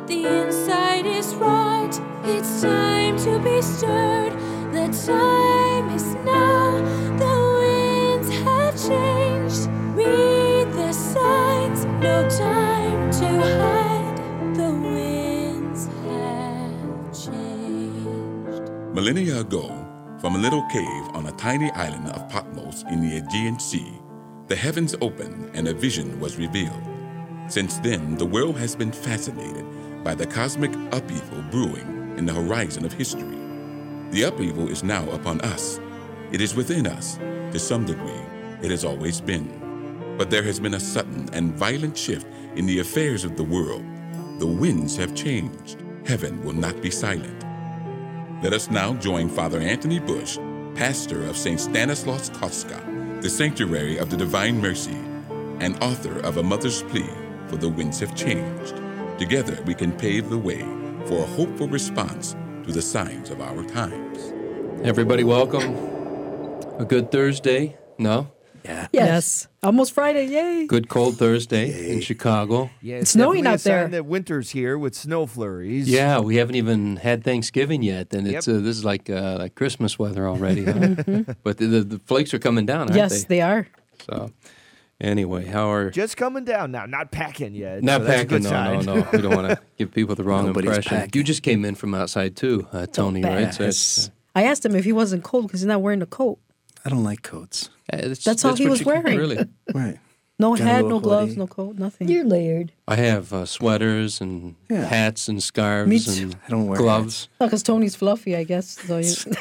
the inside is right. It's time to be stirred. The time is now. The winds have changed. Read the signs. No time to hide. The winds have changed. Millennia ago, from a little cave on a tiny island of Patmos in the Aegean Sea, the heavens opened and a vision was revealed. Since then, the world has been fascinated by the cosmic upheaval brewing in the horizon of history. The upheaval is now upon us. It is within us. To some degree, it has always been. But there has been a sudden and violent shift in the affairs of the world. The winds have changed. Heaven will not be silent. Let us now join Father Anthony Bush, pastor of St. Stanislaus Kostka, the Sanctuary of the Divine Mercy, and author of A Mother's Plea for the Winds Have Changed. Together we can pave the way for a hopeful response to the signs of our times. Everybody welcome. A good Thursday? No? Yeah. Yes. Almost Friday, yay. Good cold Thursday in Chicago. Yeah, It's snowing definitely out a sign there. that winter's here with snow flurries. Yeah, we haven't even had Thanksgiving yet, and it's Yep. this is like Christmas weather already. Huh? But the flakes are coming down, aren't Yes, they? they are. So, anyway, how are... Just coming down now, not packing yet. Not so that's a packing, good no, sign. no. We don't want to give people the wrong Nobody's impression. packing. You just came in from outside, too, Tony, bad. right? So Yes. I asked him if he wasn't cold because he's not wearing a coat. I don't like coats. That's all he what was you- wearing. Really? Right. No Got a hat, little no gloves, hoodie. no coat, nothing. You're layered. I have sweaters and Yeah. hats and scarves Me too. and I don't wear gloves. Because Tony's fluffy, I guess. So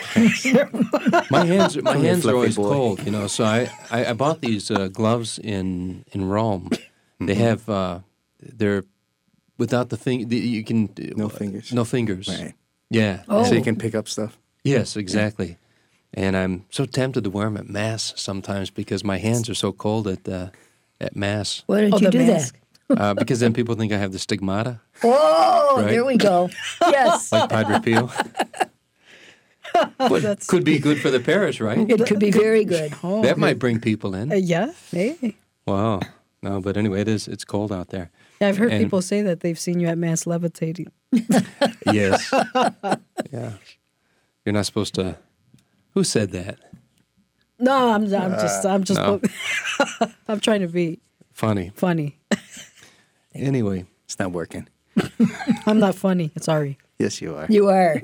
My hands are Only a always fluffy boy. cold, you know. So I bought these gloves in Rome. They have they're without the thing. You can No fingers. No fingers. Right. Yeah. Oh. So you can pick up stuff. Yes, exactly. And I'm so tempted to wear them at mass sometimes because my hands are so cold at mass. Why don't Oh, you the do mask. Because then people think I have the stigmata, that? Oh, Right. there we go. Yes. like Padre Pio. But could be good for the parish, right? It could be very good. Oh, That might bring people in. yeah, hey. Wow. No, but anyway, it's cold out there. Yeah, I've heard And- people say that they've seen you at Mass levitating. Yes. Yeah. You're not supposed to. Who said that? No, I'm just, no. I'm trying to be Funny. funny. Anyway, It's not working. I'm not funny. Sorry. Yes, you are. You are.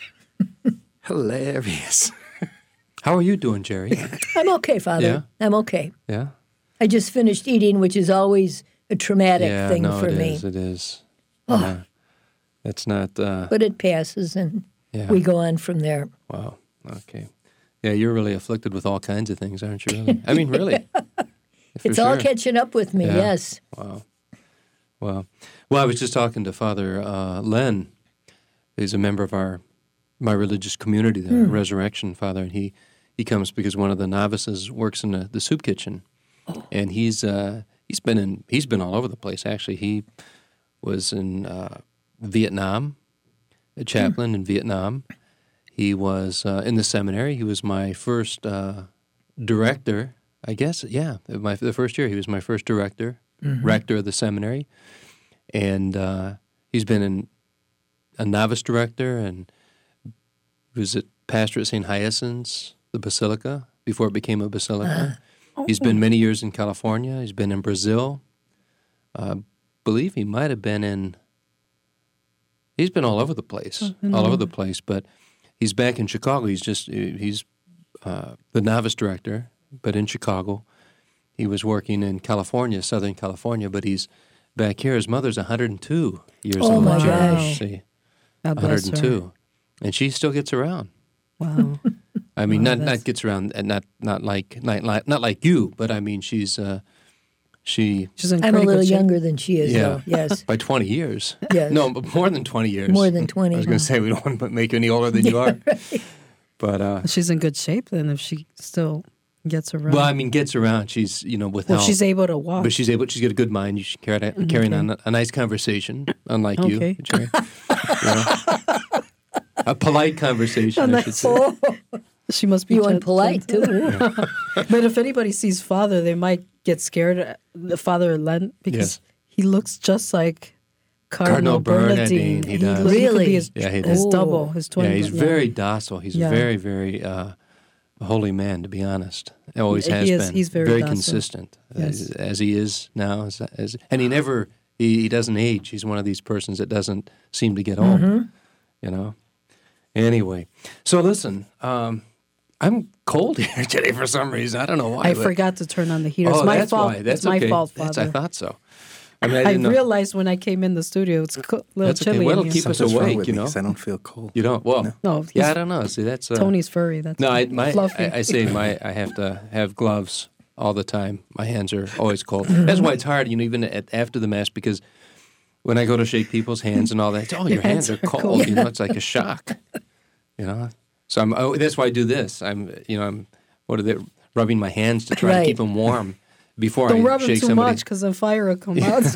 Hilarious. how are you doing, Jerry? I'm okay, Father. Yeah? I'm okay. Yeah. I just finished eating, which is always a traumatic Yeah. thing No, for it me. is. It is. Yeah. It's not. But it passes, and Yeah. we go on from there. Wow. Okay. Yeah, you're really afflicted with all kinds of things, aren't you? Really? I mean, really. For It's all sure. catching up with me, Yeah. yes. Wow. Well, I was just talking to Father Len. He's a member of my religious community, the Resurrection Father, and he comes because one of the novices works in the soup kitchen, and he's been all over the place. Actually, he was in Vietnam, a chaplain in Vietnam. He was in the seminary. He was my first director, I guess. Yeah, the first year he was my first director, rector of the seminary, and he's been a novice director, and he was at pastor at St. Hyacinth's, the Basilica, before it became a basilica. He's been many years in California. He's been in Brazil. I believe he might have been in. He's been all over the place, But he's back in Chicago. He's the novice director, but in Chicago. He was working in California, Southern California, but he's back here. His mother's 102 years Oh, old. my Jerry. gosh. See, God bless her. 102, and she still gets around. Wow. I mean, Wow, not gets around, and not like you, but I mean, she's She's in I'm a pretty little good shape. younger than she is, Yeah. though. Yes. by 20 years. Yes. No, but more than 20 years. More than 20. I was going to say we don't want to make you any older than you are, but She's in good shape then if she still gets around. well, I mean, gets around. She's with Well, help. she's able to walk. But she's got a good mind. She's carrying on a nice conversation, unlike you, Okay. Jerry. You know? A polite conversation, I should say. Oh, She must be you and polite, too. But if anybody sees Father, they might get scared. The Father Len, because Yes. he looks just like Cardinal Bernardine, Bernardine. he does. He could Really? be his, Yeah, he his does. double, his twin. Yeah, he's very docile. He's Yeah. a very, very holy man, to be honest. Always He has is. been. He's very docile. consistent, Yes. as he is now. And he never, he doesn't age. He's one of these persons that doesn't seem to get old, you know. Anyway, so listen, I'm cold here today for some reason. I don't know why. I but- forgot to turn on the heater. It's Oh, my that's fault. why. That's it's my okay. fault, That's, Father. I thought so. I mean, I I didn't know. realized when I came in the studio, it's a little That's okay. chilly Well, in it'll here. keep us Something's wrong awake, with you me know. 'cause I don't feel cold. You don't? Well, No, yeah, I he's- don't know. See, that's Tony's furry. That's No, fluffy. I say I have to have gloves all the time. My hands are always cold. That's why it's hard, you know, even after the mass, because when I go to shake people's hands and all that, your hands are cold. You know, it's like a shock. You know, so that's why I do this. I'm rubbing my hands to try to Right. keep them warm before Don't I rub him shake too somebody. much because then fire will come out.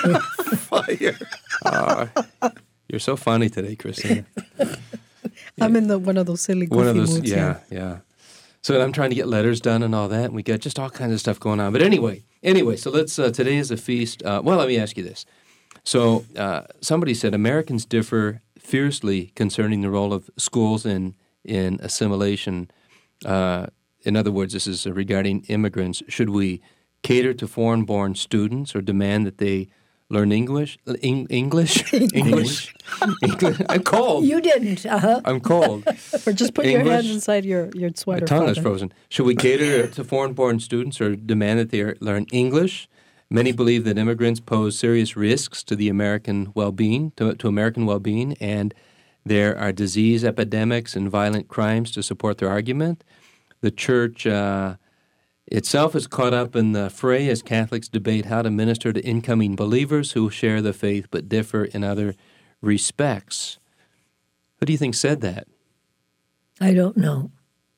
You're so funny today, Christina. I'm in one of those silly goofy One of those, moods yeah, here. yeah. So I'm trying to get letters done and all that, and we got just all kinds of stuff going on. But anyway, so let's. Today is a feast. Well, let me ask you this. So somebody said Americans differ fiercely concerning the role of schools in assimilation. In other words, this is regarding immigrants. Should we cater to foreign-born students or demand that they learn English? English? I'm cold. You didn't, I'm cold. Or just put your hands English. inside your sweater. My tongue is Father. frozen. Should we cater to foreign-born students or demand that they learn English? Many believe that immigrants pose serious risks to the American well-being, to American well-being, and there are disease epidemics and violent crimes to support their argument. The church itself is caught up in the fray as Catholics debate how to minister to incoming believers who share the faith but differ in other respects. Who do you think said that? I don't know.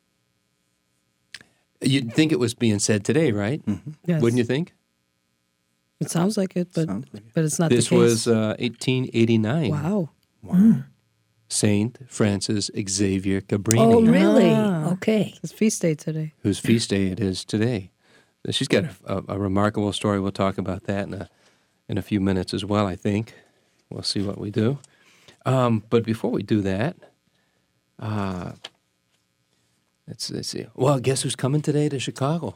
You'd think it was being said today, right? Yes. Wouldn't you think? It sounds like it, but Sounds like it. but it's not This the case. was 1889. Wow. Saint Francis Xavier Cabrini, Oh, really? Ah. Okay. It's feast day today. whose feast day it is today. She's got a remarkable story. We'll talk about that in a few minutes as well, I think. We'll see what we do. But before we do that, let's see. Well, guess who's coming today to Chicago?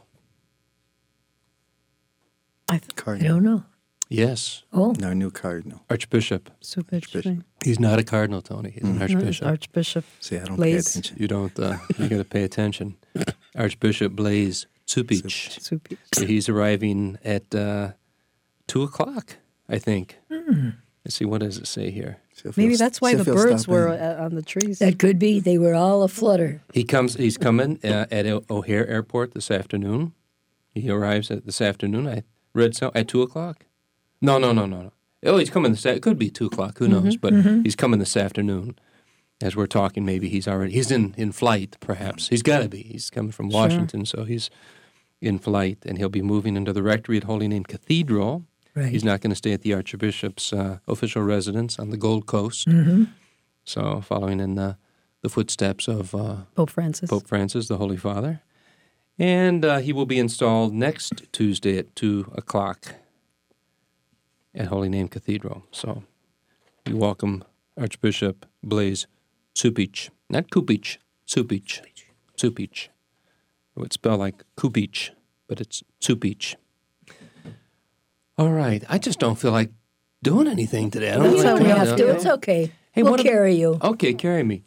I I Cardinal. don't know. Yes, Oh, Our new cardinal. Archbishop. Super Archbishop. He's not a cardinal, Tony. He's an archbishop. Archbishop. See, I don't Blaise. pay attention. You don't. You got to pay attention. Archbishop Blaise Cupich. Super. So he's arriving at 2:00, I think. Let's see, what does it say here? See if Maybe he'll- that's why see the if he'll birds stop were in. on the trees. that could be. They were all aflutter. He's coming at O'Hare Airport this afternoon. He arrives this afternoon. I read at 2:00. No. Oh, he's coming it could be 2:00. Who knows? But he's coming this afternoon. As we're talking, maybe he's in flight. Perhaps he's got to be. He's coming from Washington, so he's in flight, and he'll be moving into the rectory at Holy Name Cathedral. Right. He's not going to stay at the Archbishop's official residence on the Gold Coast. So, following in the footsteps of Pope Francis. Pope Francis, the Holy Father. And he will be installed next Tuesday at 2:00 at Holy Name Cathedral. So we welcome Archbishop Blaise Cupich. Not Kupich, Cupich. Cupich. It would spell like Kupich, but it's Cupich. All right. I just don't feel like doing anything today. I don't That's feel how like we doing have it. to. It's okay. Hey, we'll what ab- carry you. Okay, carry me.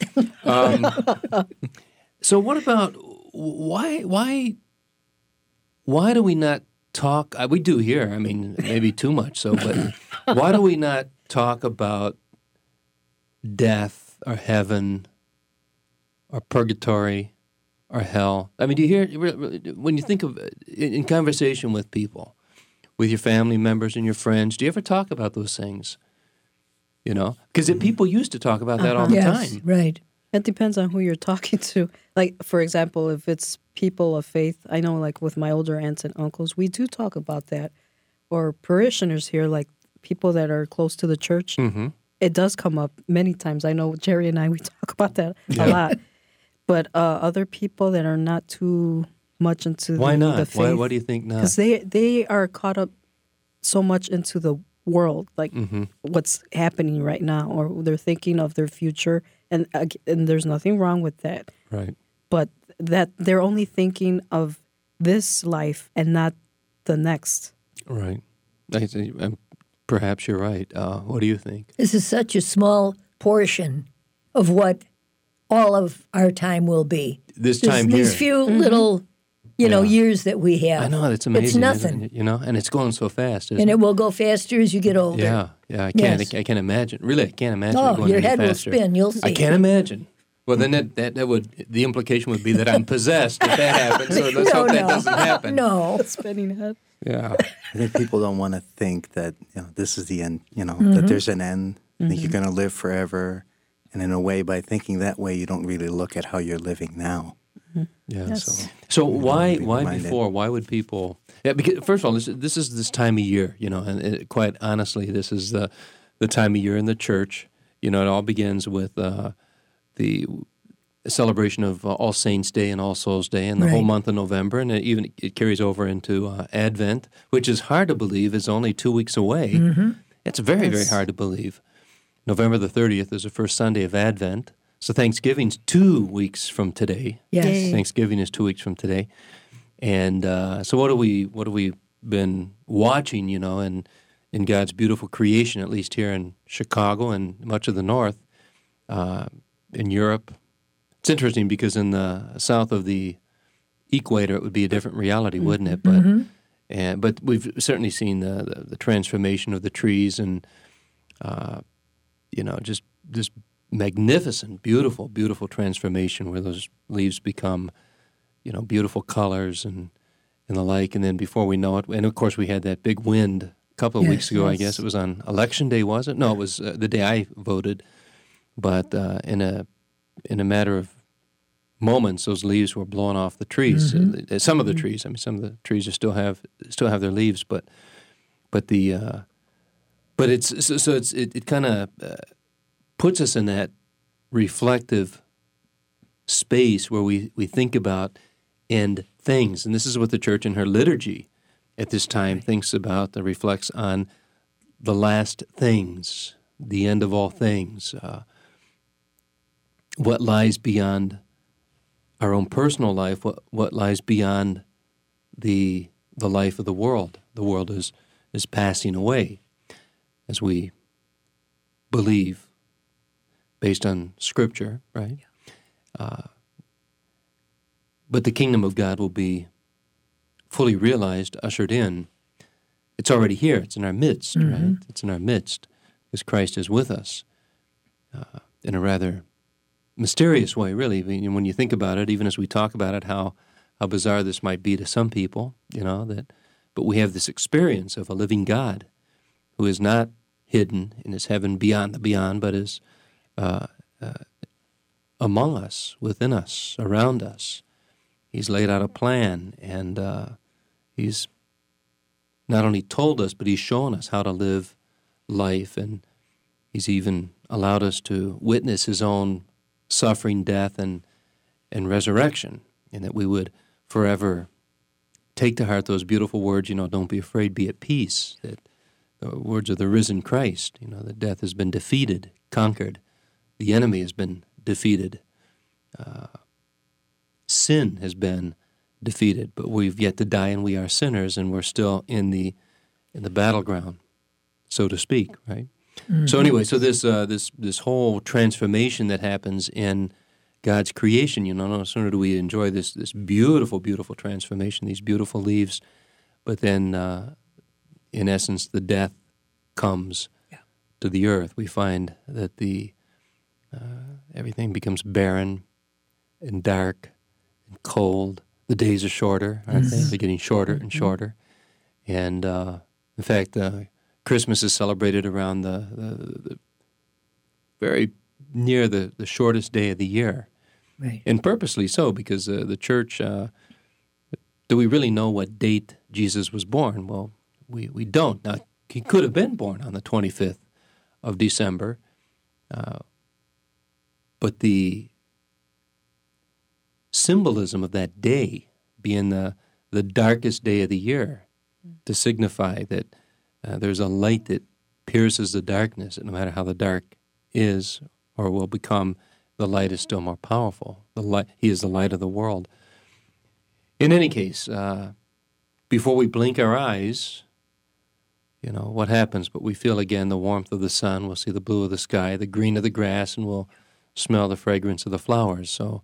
So what about why do we not talk? We do here. I mean, maybe too much so, but why do we not talk about death or heaven or purgatory or hell? I mean, do you hear when you think of in conversation with people, with your family members and your friends? Do you ever talk about those things? You know, because people used to talk about that all the Yes, time. right. It depends on who you're talking to. Like, for example, if it's people of faith, I know, like with my older aunts and uncles, we do talk about that. Or parishioners here, like people that are close to the church, it does come up many times. I know Jerry and I, we talk about that a lot. But other people that are not too much into Why the not? faith, Why do you think not? because they are caught up so much into the world, like what's happening right now, or they're thinking of their future, and there's nothing wrong with that. Right. But that they're only thinking of this life and not the next. Right. Perhaps you're right. What do you think? This is such a small portion of what all of our time will be. This time here. These few little, years that we have. I know, it's amazing. It's nothing. Isn't it? And it's going so fast, isn't And it? it will go faster as you get older. Yeah. I Yes. can't imagine. Really, I can't imagine it Oh, going your any head will faster. spin. You'll see. I can't imagine. Well, then that would, the implication would be that I'm possessed if that happens. So let's hope that doesn't happen. No. Spinning head. Yeah. I think people don't want to think that this is the end. That there's an end. I think you're going to live forever, and in a way, by thinking that way, you don't really look at how you're living now. Yeah. Yes. So why reminded. before? Why would people? Yeah. Because first of all, this is this time of year. And quite honestly, this is the time of year in the church. It all begins with the celebration of All Saints' Day and All Souls' Day, and the whole Right. month of November, and it carries over into Advent, which is hard to believe is only 2 weeks away. It's very, very hard to believe. November the 30th is the first Sunday of Advent. So Thanksgiving's 2 weeks from today. Yes. Yay. Thanksgiving is 2 weeks from today. And so what have we been watching, in God's beautiful creation, at least here in Chicago and much of the North, in Europe. It's interesting because in the south of the equator, it would be a different reality, wouldn't it? But we've certainly seen the transformation of the trees and, just this magnificent, beautiful, beautiful transformation where those leaves become, beautiful colors and the like. And then before we know it, and of course we had that big wind a couple of weeks ago, I guess it was on Election Day, was it? No, it was the day I voted. But in a matter of moments, those leaves were blown off the trees. Some of the trees. I mean, some of the trees still have their leaves, but it kind of puts us in that reflective space where we think about end things, and this is what the church in her liturgy at this time thinks about. That reflects on the last things, the end of all things. What lies beyond our own personal life, what lies beyond the life of the world. The world is passing away, as we believe, based on Scripture, right? But the kingdom of God will be fully realized, ushered in. It's already here. It's in our midst, right? It's in our midst, because Christ is with us in a rather mysterious way, really. When you think about it, even as we talk about it, how bizarre this might be to some people, but we have this experience of a living God who is not hidden in his heaven beyond the beyond, but is among us, within us, around us. He's laid out a plan, and he's not only told us, but he's shown us how to live life, and he's even allowed us to witness his own suffering, death, and resurrection, and that we would forever take to heart those beautiful words, don't be afraid, be at peace, that the words of the risen Christ, that death has been defeated, conquered, the enemy has been defeated, sin has been defeated, but we've yet to die, and we are sinners, and we're still in the battleground, so to speak, right? So anyway, so this whole transformation that happens in God's creation, no sooner do we enjoy this beautiful, beautiful transformation, these beautiful leaves, but then in essence the death comes to the earth. We find that everything becomes barren and dark and cold. The days are shorter, aren't they? They're getting shorter and shorter. And in fact, Christmas is celebrated around the very near the shortest day of the year. Right. And purposely so, because the church, do we really know what date Jesus was born? Well, we don't. Now, he could have been born on the 25th of December, but the symbolism of that day being the darkest day of the year to signify that there's a light that pierces the darkness, no matter how the dark is or will become, the light is still more powerful. He is the light of the world. In any case, before we blink our eyes, what happens? But we feel again the warmth of the sun. We'll see the blue of the sky, the green of the grass, and we'll smell the fragrance of the flowers. So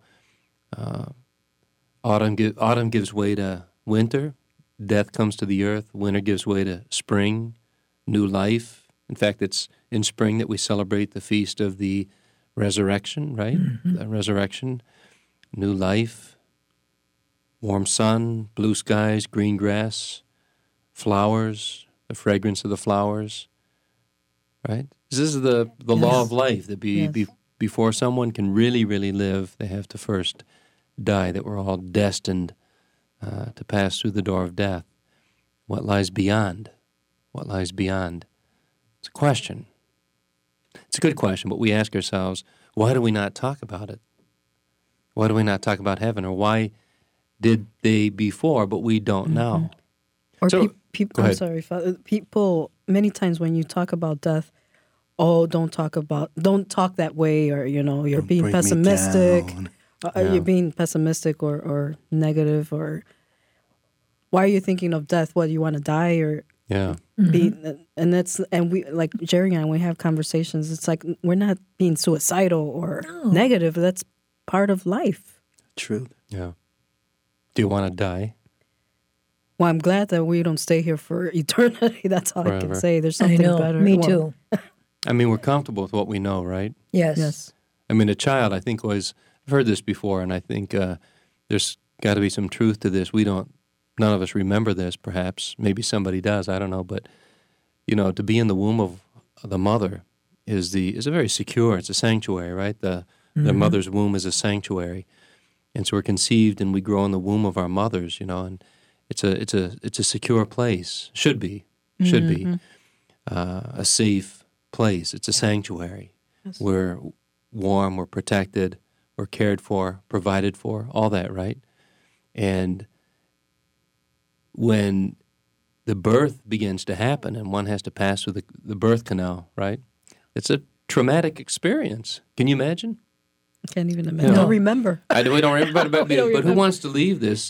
autumn gives way to winter. Death comes to the earth. Winter gives way to spring, new life. In fact, it's in spring that we celebrate the feast of the resurrection, right? Mm-hmm. The resurrection, new life, warm sun, blue skies, green grass, flowers, the fragrance of the flowers, right? This is the law of life, that before someone can really, really live, they have to first die, that we're all destined to pass through the door of death. What lies beyond? What lies beyond? It's a question. It's a good question, but we ask ourselves, why do we not talk about it? Why do we not talk about heaven? Or why did they before, but we don't now? Or So- people, go I'm ahead. sorry, Father. People, many times when you talk about death, don't talk that way, or, you're Don't being bring me pessimistic. down. You're being pessimistic or negative, or why are you thinking of death? What, you want to die, or Yeah. be? And we, like Jerry and I, we have conversations. It's like we're not being suicidal or negative. That's part of life. Truth. Yeah. Do you want to die? Well, I'm glad that we don't stay here for eternity. That's all I Forever. can say. There's I something know. better. Me Well, too. I mean, we're comfortable with what we know, right? Yes. Yes. I mean, a child, I think, I've heard this before, and I think there's got to be some truth to this. None of us remember this, perhaps. Maybe somebody does, I don't know. But, to be in the womb of the mother is a very secure, it's a sanctuary, right? The mother's womb is a sanctuary. And so we're conceived and we grow in the womb of our mothers, and it's a secure place. Should be. A safe place. It's a sanctuary. Yes. We're warm, we're protected, we're cared for, provided for, all that, right? And when the birth begins to happen and one has to pass through the birth canal, right? It's a traumatic experience. Can you imagine? I can't even imagine. No. Don't remember. We don't remember, but We don't who remember. wants to leave this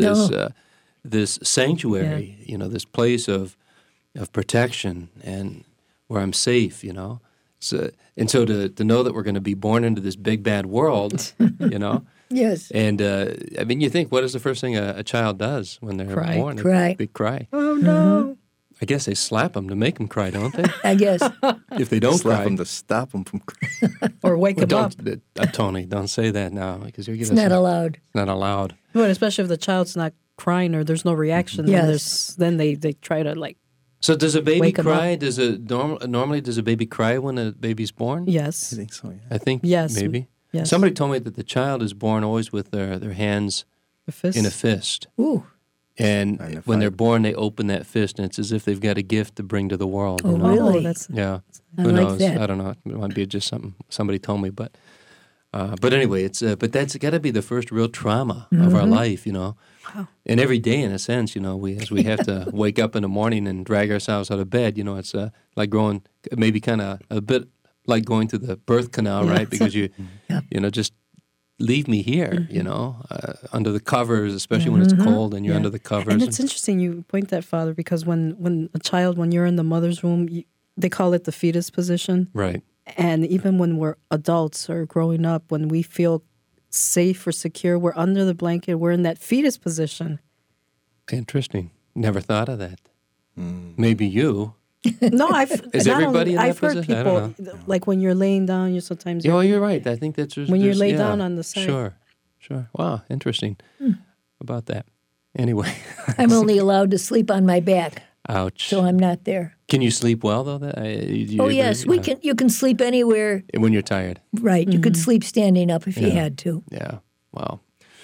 sanctuary? This place of protection and where I'm safe. So to know that we're going to be born into this big bad world, Yes. and you think, what is the first thing a child does when they're Cry. born? Cry. They cry. Oh no! I guess they slap them to make them cry, don't they? I guess. If they don't Slap cry, them to stop them from crying. Or wake well, him up. Tony, don't say that now because you're It's not allowed. not allowed. But especially if the child's not crying or there's no reaction, Yes. then they try to So does a baby Wake 'em cry? Normally does a baby cry when a baby's born? yes, I think so, yeah. I think Yes. maybe. yes. Somebody told me that the child is born always with their hands A fist. in a fist. Ooh. And And if when I- they're born, they open that fist, and it's as if they've got a gift to bring to the world. Oh, you know? really? Oh, that's Yeah. I Who like knows? that. I don't know. It might be just something somebody told me, but anyway, but that's got to be the first real trauma of our life, Wow. And every day, in a sense, we have to wake up in the morning and drag ourselves out of bed. It's like growing, maybe kind of a bit like going through the birth canal, right? Because just leave me here, under the covers, especially when it's cold and you're under the covers. And it's interesting you point that, Father, because when you're in the mother's womb, they call it the fetus position. Right. And even when we're adults or growing up, when we feel safe or secure, we're under the blanket, we're in that fetus position. Interesting. Never thought of that. Maybe you. No, Is everybody in that I've heard position? I don't people, like when you're laying down, sometimes Oh, you're right. I think that's just, When you there's- lay yeah, down on the side. Sure. Wow, interesting. About that. Anyway, I'm only allowed to sleep on my back, ouch. so I'm not there. Can you sleep well though? Oh yes, you can sleep anywhere. When you're tired. Right. You could sleep standing up if you Yeah. had to. Yeah. Wow.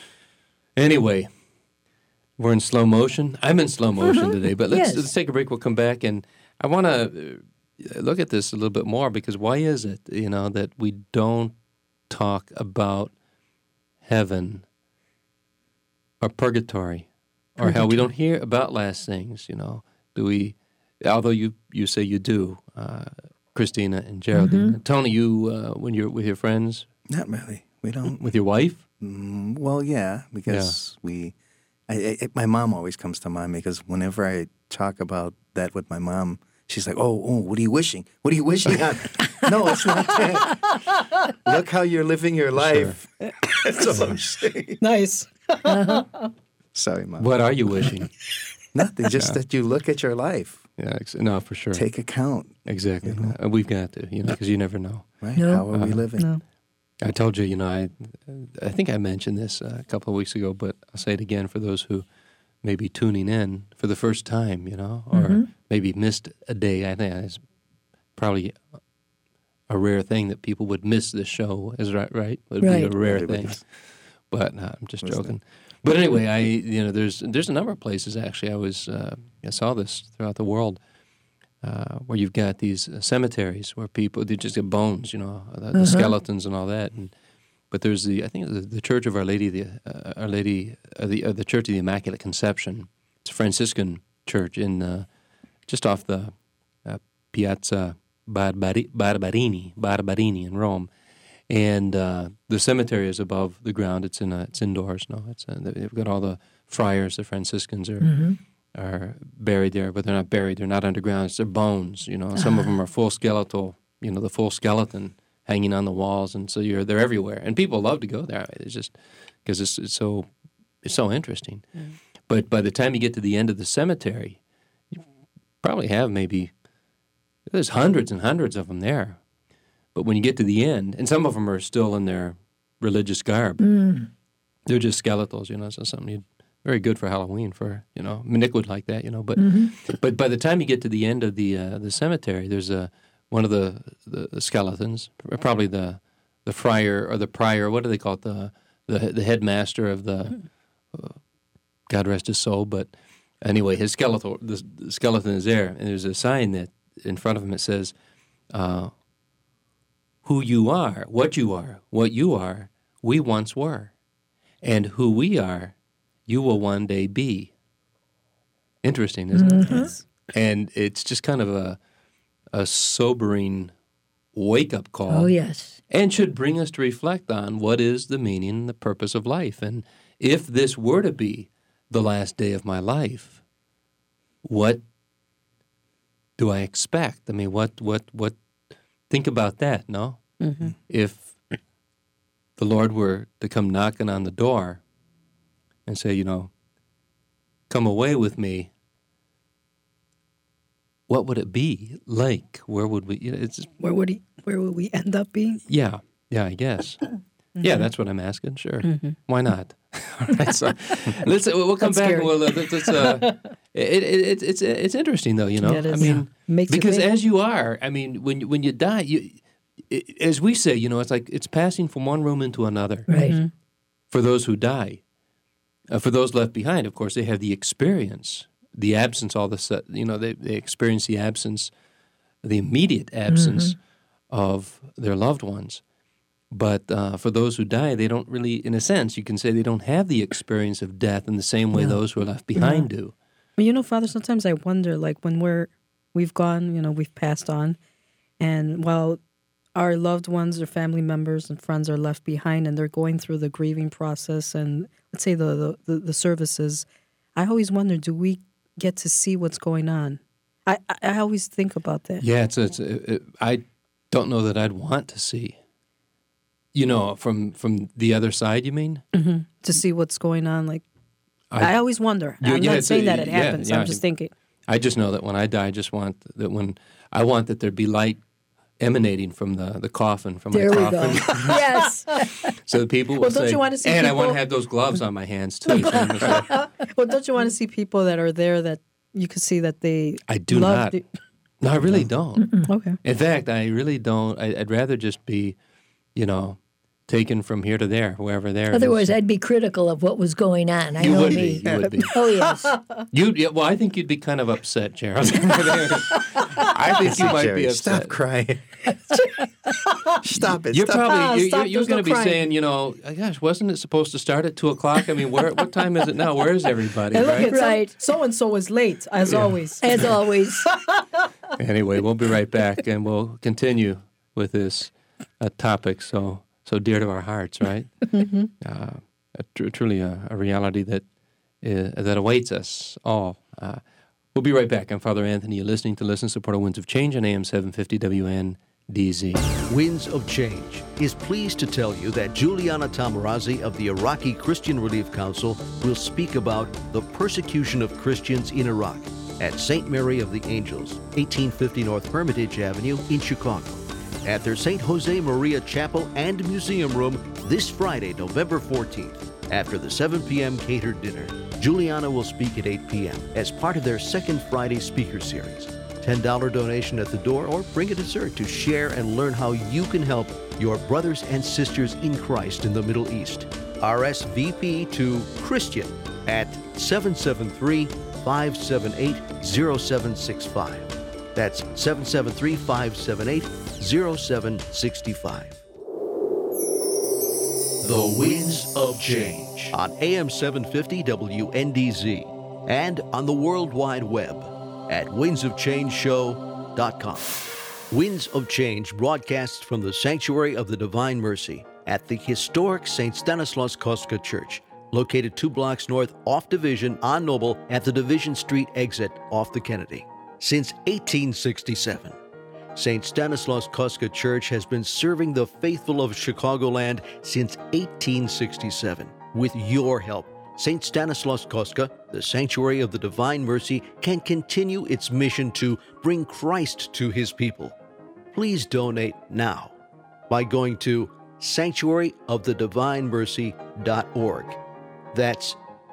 Anyway, we're in slow motion. I'm in slow motion today, but Yes. let's take a break. We'll come back, and I want to look at this a little bit more because why is it, that we don't talk about heaven or purgatory or hell? We don't hear about last things, Do we? Although you you say you do, Christina and Geraldine. Tony, you when you're with your friends, Not really. We don't. with your wife. Well, yeah, because my mom always comes to mind because whenever I talk about that with my mom, she's like, "Oh, what are you wishing? What are you wishing on?" No, it's not that. Look how you're living your life. That's all I'm saying. Nice. Sorry, Mom. What are you wishing? Nothing. Just that you look at your life. Yeah, no, for sure. Take account. Exactly. We've got to, because you never know. Right? No. How are we living? No. I told you, I think I mentioned this a couple of weeks ago, but I'll say it again for those who may be tuning in for the first time, or maybe missed a day. I think it's probably a rare thing that people would miss this show. Is right? It would be a Right. rare Everybody's- thing. But I'm just joking. But anyway, there's a number of places actually. I saw this throughout the world. Where you've got these cemeteries where they just get bones, the skeletons and all that. But there's I think the Church of Our Lady, the Church of the Immaculate Conception. It's a Franciscan church in just off the Piazza Barberini in Rome, and the cemetery is above the ground. It's indoors. No, they've got all the friars, the Franciscans are buried there, but they're not buried. They're not underground. It's their bones. Some of them are full skeletal. The full skeleton hanging on the walls, and so they're everywhere. And people love to go there. It's just because it's so interesting. But by the time you get to the end of the cemetery, you probably have there's hundreds and hundreds of them there. But when you get to the end, and some of them are still in their religious garb, they're just skeletals. So something very good for Halloween for Nick would like that. But by the time you get to the end of the cemetery, there's one of the skeletons, probably the friar or the prior. What do they call it? The headmaster of the God rest his soul. But anyway, the skeleton is there, and there's a sign that in front of him it says, "Who you are, what you are, we once were, and who we are, you will one day be." Interesting, isn't it? Yes. And it's just kind of a sobering wake-up call. Oh, yes. And should bring us to reflect on what is the meaning and the purpose of life. And if this were to be the last day of my life, what do I expect? I mean, what think about that, no? If the Lord were to come knocking on the door and say, come away with me, what would it be like? Where would we? Where would we end up being? Yeah, I guess. Yeah, that's what I'm asking. Sure, why not? All right, so we'll come That's back. scary. And it's interesting though. Yeah, it is. I mean, Makes you because think. as you are, I mean, when you die, as we say, it's like it's passing from one room into another. Right. For those who die, for those left behind, of course, they have the experience. The absence, they experience the absence, the immediate absence of their loved ones. But for those who die, they don't really, in a sense, you can say they don't have the experience of death in the same way those who are left behind do. Well, Father, sometimes I wonder, like when we've gone, we've passed on, and while our loved ones or family members and friends are left behind and they're going through the grieving process and let's say the services, I always wonder, do we get to see what's going on? I always think about that. Yeah, I don't know that I'd want to see. From the other side, you mean? To see what's going on. Like, I always wonder. I'm not saying that it happens. I'm just thinking. I just know that when I die, I just want that there'd be light emanating from the coffin, from There my we coffin. go. Yes. So people will Well, don't say, you want to see and I want to people- have those gloves on my hands too. So I'm just like, Well, don't you want to see people that are there that you can see that they I do love not. No, I really don't. Okay. In fact, I really don't. I'd rather just be, taken from here to there, wherever there. Otherwise, I'd be critical of what was going on. I you know would me. be. You would be. Oh, yes. Well, I think you'd be kind of upset, Gerald. I think you might Jerry, be upset. stop crying. Stop it. You're stop probably stop, you're there's going no to be crying. saying, oh, gosh, wasn't it supposed to start at 2:00? I mean, what time is it now? Where is everybody? And look Right? at Right. so and so is late as always. As always. Anyway, we'll be right back, and we'll continue with this topic so dear to our hearts, right? Truly a reality that awaits us all. We'll be right back. I'm Father Anthony. You're listening to Listen, Support Winds of Change on AM 750 WNDZ. Winds of Change is pleased to tell you that Juliana Tamarazzi of the Iraqi Christian Relief Council will speak about the persecution of Christians in Iraq at St. Mary of the Angels, 1850 North Hermitage Avenue in Chicago, at their St. Jose Maria Chapel and Museum Room this Friday, November 14th. After the 7 p.m. catered dinner, Juliana will speak at 8 p.m. as part of their second Friday speaker series. $10 donation at the door, or bring a dessert to share and learn how you can help your brothers and sisters in Christ in the Middle East. RSVP to Christian at 773-578-0765. That's 773-578-0765. The Winds of Change on AM 750 WNDZ and on the World Wide Web at windsofchangeshow.com. Winds of Change broadcasts from the Sanctuary of the Divine Mercy at the historic St. Stanislaus Kostka Church, located 2 blocks north off Division on Noble at the Division Street exit off the Kennedy. Since 1867, St. Stanislaus Kostka Church has been serving the faithful of Chicagoland since 1867. With your help, St. Stanislaus Kostka, the Sanctuary of the Divine Mercy, can continue its mission to bring Christ to his people. Please donate now by going to sanctuaryofthedivinemercy.org. That's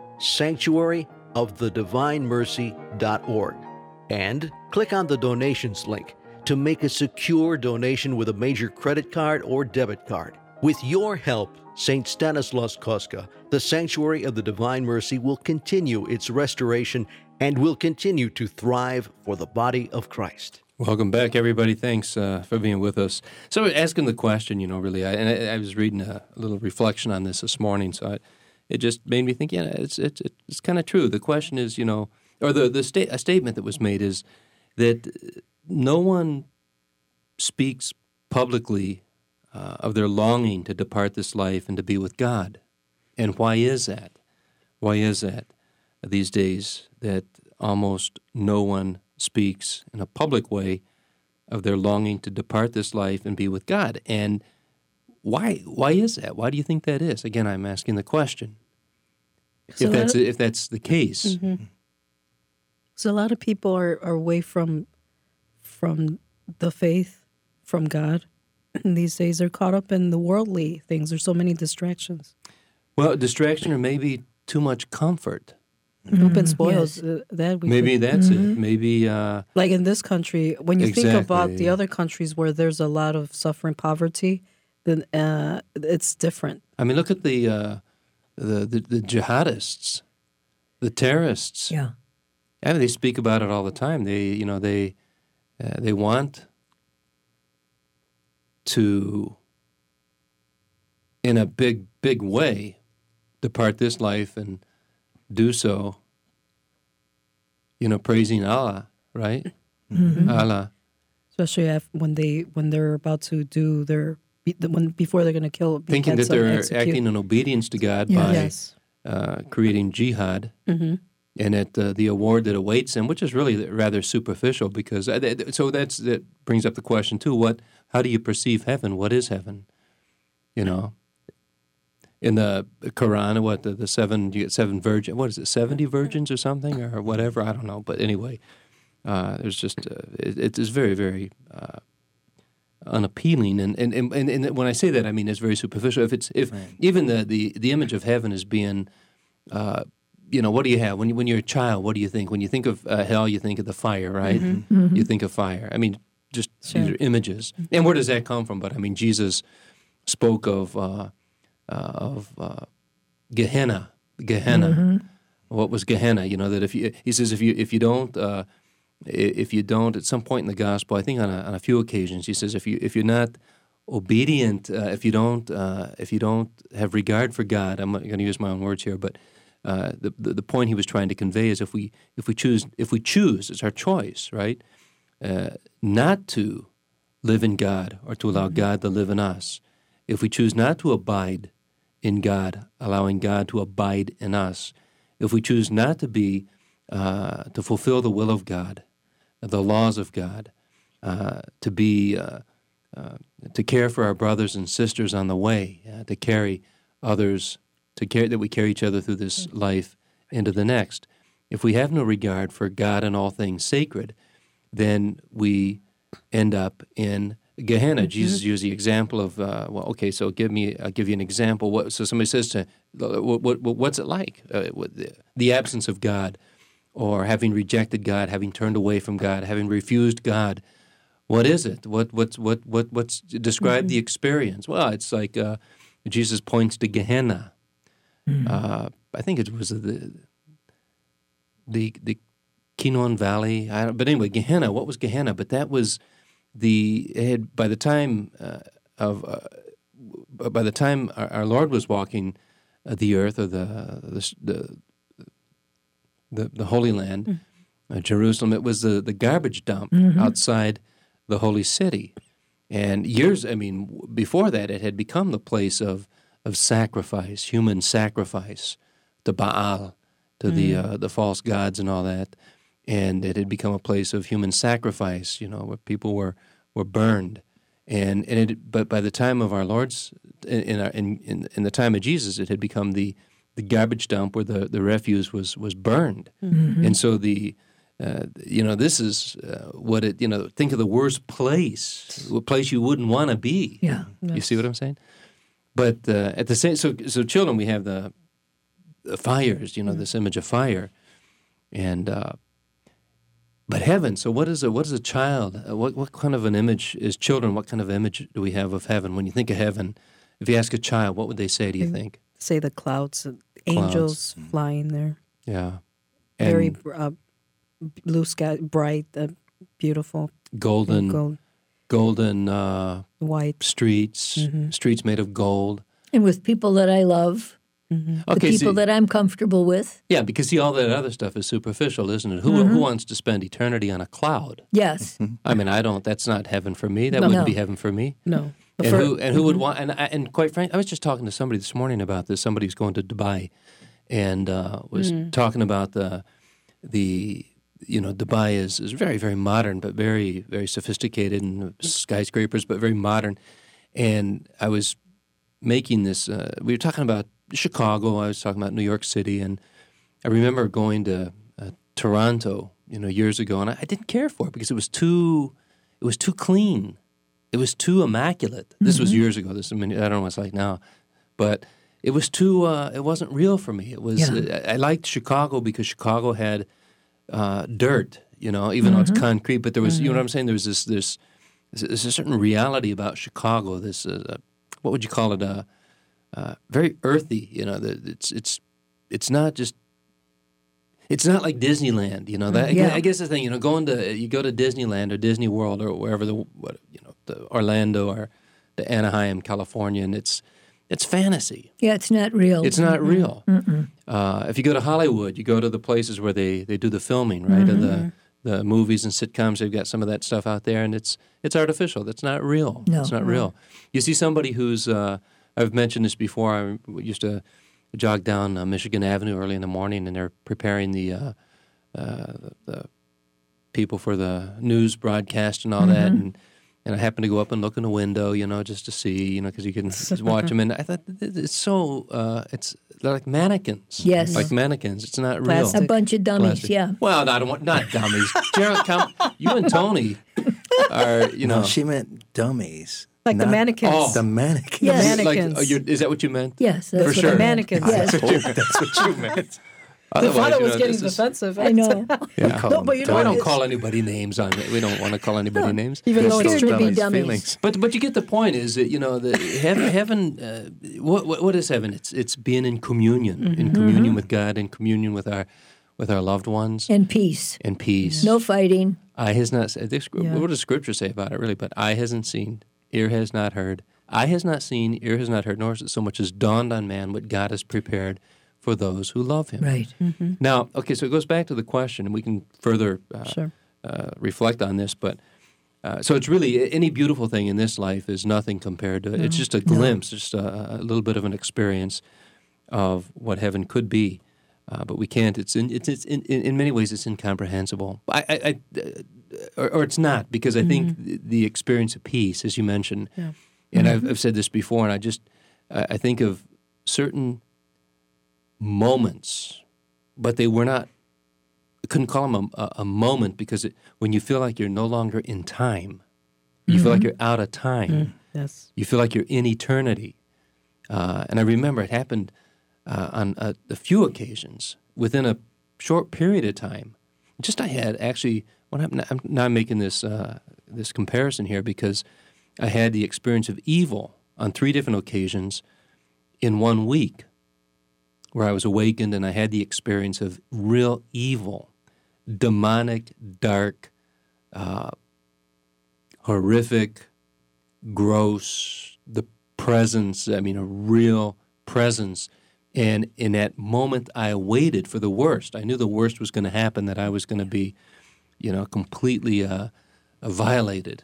sanctuaryofthedivinemercy.org. And click on the donations link to make a secure donation with a major credit card or debit card. With your help, St. Stanislaus Kostka, the Sanctuary of the Divine Mercy, will continue its restoration and will continue to thrive for the body of Christ. Welcome back, everybody. Thanks for being with us. So asking the question, really, I was reading a little reflection on this morning, so it just made me think, it's kind of true. The question is, or a statement that was made is that no one speaks publicly of their longing to depart this life and to be with God. And why is that? Why is that these days that almost no one speaks in a public way of their longing to depart this life and be with God? And why is that? Why do you think that is? Again, I'm asking the question. So if that's the case. Mm-hmm. So a lot of people are away from the faith, from God. And these days they're caught up in the worldly things. There's so many distractions. Well, distraction or maybe too much comfort. We've been spoiled. Yes. Maybe that's it. Maybe like in this country, when you think about the other countries where there's a lot of suffering, poverty, then it's different. I mean, look at the jihadists, the terrorists. Yeah. I mean, they speak about it all the time. They want to, in a big way, depart this life and do so, praising Allah, right? Mm-hmm. Allah. Especially when they're about to do before they're going to kill. Thinking that they're acting in obedience to God by creating jihad. Mm-hmm. And at the award that awaits them, which is really rather superficial, because that brings up the question too: how do you perceive heaven? What is heaven? In the Quran, the seven? You get 7 virgins. What is it? 70 virgins or something, or whatever? I don't know. But anyway, there's just it is very, very unappealing. And when I say that, I mean it's very superficial. If even the image of heaven is being what do you have when you're a child? What do you think when you think of hell? You think of the fire, right? Mm-hmm. Mm-hmm. You think of fire. I mean, just these are images. And where does that come from? But I mean, Jesus spoke of Gehenna. Mm-hmm. What was Gehenna? That he says if you don't at some point in the gospel, I think on a few occasions, he says if you're not obedient, if you don't have regard for God, I'm not going to use my own words here, but the point he was trying to convey is if we choose, it's our choice, right, not to live in God or to allow God to live in us, if we choose not to abide in God, allowing God to abide in us, if we choose not to be to fulfill the will of God, the laws of God, to be to care for our brothers and sisters on the way, to carry others, that we carry each other through this life into the next. If we have no regard for God and all things sacred, then we end up in Gehenna. Jesus used the example of, so I'll give you an example. So somebody says to, what's it like? The absence of God, or having rejected God, having turned away from God, having refused God. What is it? What's describe the experience? Well, it's like Jesus points to Gehenna. I think it was the Kinon Valley. But anyway, Gehenna. What was Gehenna? But that was by the time our Lord was walking the earth, or the Holy Land, Jerusalem, it was the garbage dump outside the holy city. And before that, it had become the place of sacrifice, human sacrifice, to Baal, to the false gods and all that. And it had become a place of human sacrifice, where people were burned. But by the time of our Lord's, in the time of Jesus, it had become the garbage dump where the refuse was burned. And so this is what it, think of the worst place, a place you wouldn't want to be. Yeah. You see what I'm saying? But at the same, so children, we have the fires, this image of fire, and but heaven. So what is a child? What kind of an image is children? What kind of image do we have of heaven? When you think of heaven, if you ask a child, what would they say? Do you think? Say the clouds, angels flying there. Yeah, Very blue sky, bright, beautiful, golden, white streets, streets made of gold, and with people that I love. The people that I'm comfortable with. Yeah, because see, all that other stuff is superficial, isn't it? Who wants to spend eternity on a cloud? Yes. I mean, I don't. That's not heaven for me. That wouldn't be heaven for me. No. And who would want? And quite frankly, I was just talking to somebody this morning about this. Somebody who's going to Dubai, and was talking about the Dubai is very, very modern, but very, very sophisticated, and skyscrapers, but very modern. And I was making this. We were talking about Chicago. I was talking about New York City, and I remember going to Toronto, years ago, and I didn't care for it because it was too clean, it was too immaculate. This was years ago. I don't know what it's like now, but it was too. It wasn't real for me. It was. I liked Chicago because Chicago had dirt, even though it's concrete. But there was, you know what I'm saying? There's this a certain reality about Chicago. This what would you call it? Very earthy, it's not just, it's not like Disneyland, I guess the thing, you go to Disneyland or Disney World or wherever the Orlando or the Anaheim, California, and it's fantasy. Yeah, it's not real. It's not real. If you go to Hollywood, you go to the places where they do the filming, right, of the movies and sitcoms. They've got some of that stuff out there, and it's artificial. That's not real. No, it's not real. You see somebody who's I've mentioned this before. I used to jog down Michigan Avenue early in the morning, and they're preparing the people for the news broadcast and all that. And I happened to go up and look in the window, just to see, because you can watch them. And I thought it's so they're like mannequins. Yes, like mannequins. It's not Plastic. real. A bunch of dummies. Plastic. Yeah. Well, not dummies. Gerald, you and Tony are, No, she meant dummies. Like the mannequins. Oh. The mannequins. Yes. Mannequins. Is that what you meant? Yes, that's For what sure. I meant. Mannequins. Yes. That's what you meant. I thought it was getting this is- defensive. I know. Yeah. call No, them but you know We what? don't It's- call anybody names on it. We don't want to call anybody names. Even though It's it's scared to true. be Dummies' dummies. feelings. But you get the point. Is that heaven? What is heaven? It's being in communion, in communion with God, in communion with our loved ones, And peace. and peace. No fighting. Eye has not said. Yeah. What does Scripture say about it, really? But eye hasn't seen, ear has not heard. Eye has not seen, ear has not heard, nor has it so much as dawned on man what God has prepared for those who love Him. Right. Now, okay, so it goes back to the question, and we can further Sure. reflect on this, but so it's really any beautiful thing in this life is nothing compared to it. It's just a glimpse, just a little bit of an experience of what heaven could be, but we can't. It's in many ways it's incomprehensible. Or it's not, because I think the experience of peace, as you mentioned, and I've said this before, and I think of certain moments, but they were not. I couldn't call them a moment, because when you feel like you're no longer in time, you feel like you're out of time. Yes. You feel like you're in eternity. And I remember it happened on a few occasions within a short period of time. I had actually, I'm making this comparison here because I had the experience of evil on 3 different occasions in 1 week, where I was awakened and I had the experience of real evil, demonic, dark, horrific, gross, the presence, a real presence. And in that moment, I waited for the worst. I knew the worst was going to happen, that I was going to be, completely violated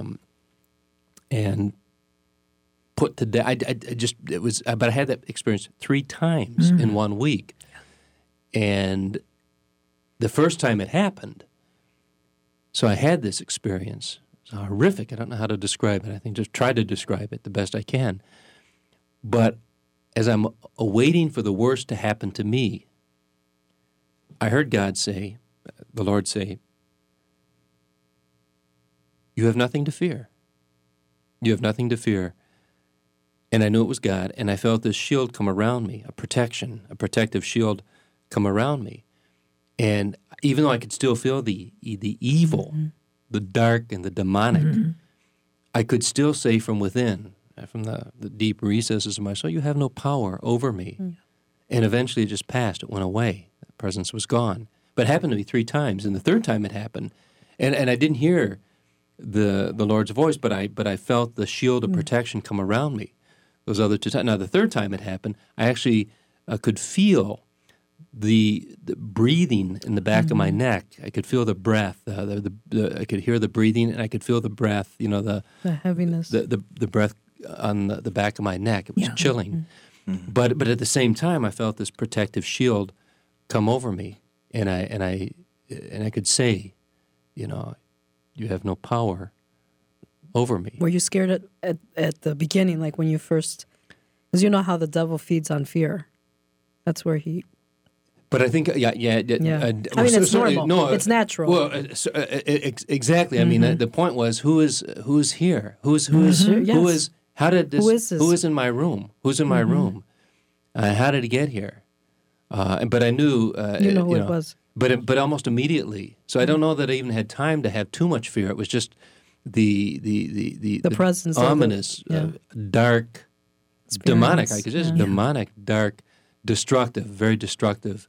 and put to death. But I had that experience 3 times in 1 week. And the first time it happened, so I had this experience. It was horrific. I don't know how to describe it. I think just try to describe it the best I can. But as I'm awaiting for the worst to happen to me, I heard God say, the Lord say, "You have nothing to fear. You have nothing to fear." And I knew it was God, and I felt this shield come around me, a protective shield come around me. And even though I could still feel the evil, the dark and the demonic, I could still say from within, from the deep recesses of my soul, "You have no power over me." And eventually it just passed. It went away. The presence was gone. But it happened to me 3 times. And the third time it happened, and I didn't hear the Lord's voice, but I felt the shield of protection come around me those other 2 times. Now, the third time it happened, I actually could feel the breathing in the back of my neck. I could feel the breath. I could hear the breathing, and I could feel the breath, the heaviness. The breath on the back of my neck. It was chilling. But at the same time, I felt this protective shield come over me, and I could say, "You have no power over me." Were you scared at the beginning, like when you first? Because you know how the devil feeds on fear. That's where he. But I think, yeah. It's normal. No, it's natural. Well, exactly. I mean, the point was, who's here? Who is? How did this? Who is in my room? Who's in my room? How did he get here? But I knew. Who it was. But almost immediately. So I don't know that I even had time to have too much fear. It was just the presence, ominous, dark, demonic. I could just demonic, dark, destructive, very destructive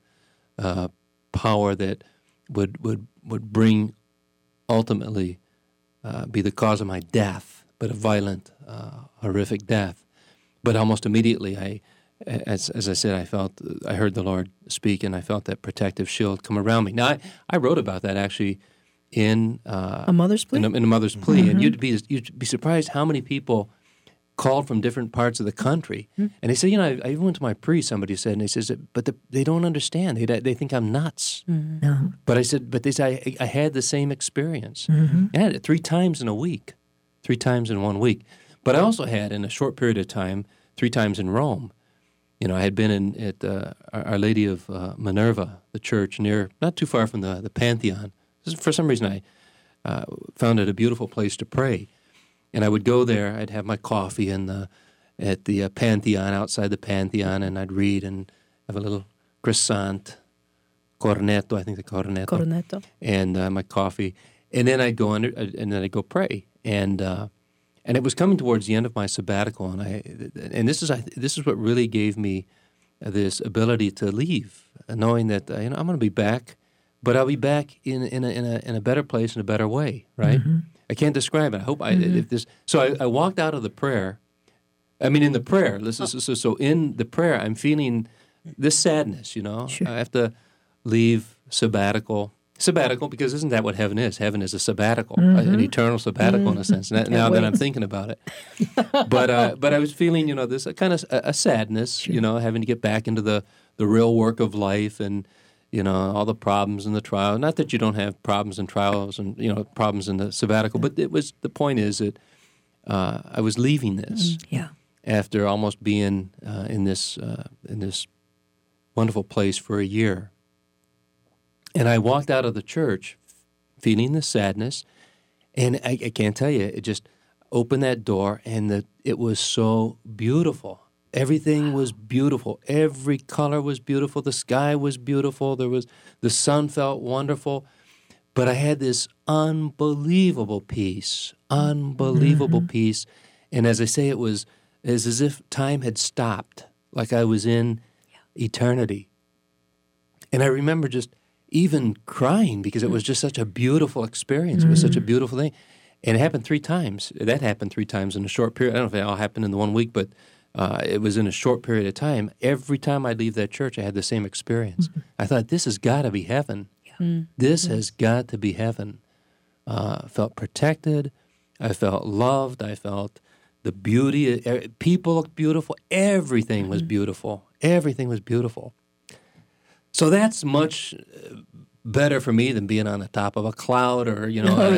power that would bring ultimately be the cause of my death, but a violent, horrific death. But almost immediately, as I said, I heard the Lord speak, and I felt that protective shield come around me. Now, I wrote about that actually in A Mother's Plea. In a Mother's Plea, and you'd be surprised how many people called from different parts of the country, and they said, I even went to my priest. Somebody said, and he says, but they don't understand. They think I'm nuts. No. But I said, but they say I had the same experience. I had it 3 times in a week, 3 times in 1 week. But I also had, in a short period of time, 3 times in Rome. I had been at Our Lady of Minerva, the church not too far from the Pantheon. For some reason, I found it a beautiful place to pray. And I would go there. I'd have my coffee at the Pantheon, outside the Pantheon, and I'd read and have a little croissant, cornetto, I think the cornetto. And my coffee. And then I'd go and then I'd go pray. And it was coming towards the end of my sabbatical, and this is what really gave me this ability to leave, knowing that I'm going to be back, but I'll be back in a better place, in a better way, right? I can't describe it. I hope So I walked out of the prayer. I mean, in the prayer. So in the prayer, I'm feeling this sadness. Sure. I have to leave sabbatical. sabbatical, because isn't that what heaven is? Heaven is a sabbatical, an eternal sabbatical in a sense. Now that I'm thinking about it, but I was feeling, this kind of a sadness, having to get back into the real work of life and all the problems in the trial. Not that you don't have problems and trials and problems in the sabbatical, but the point is that I was leaving this after almost being in this wonderful place for a year. And I walked out of the church feeling the sadness, and I can't tell you, it just opened that door, and it was so beautiful. Everything was beautiful. Every color was beautiful. The sky was beautiful. The sun felt wonderful. But I had this unbelievable peace, peace. And as I say, it was as if time had stopped, like I was in eternity. And I remember just even crying because it was just such a beautiful experience. It was such a beautiful thing. And it happened 3 times. That happened 3 times in a short period. I don't know if it all happened in the 1 week, but it was in a short period of time. Every time I'd leave that church, I had the same experience. I thought, this has got to be heaven. This has got to be heaven. I felt protected. I felt loved. I felt the beauty. People looked beautiful. Everything was beautiful. Everything was beautiful. So that's much better for me than being on the top of a cloud or,